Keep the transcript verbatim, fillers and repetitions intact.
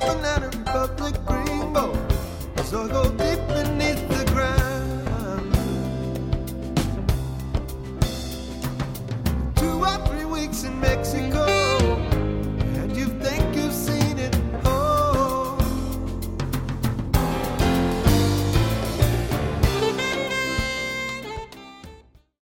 Banana Republic Greenbow. So I go deep beneath the ground. Two or three weeks in Mexico.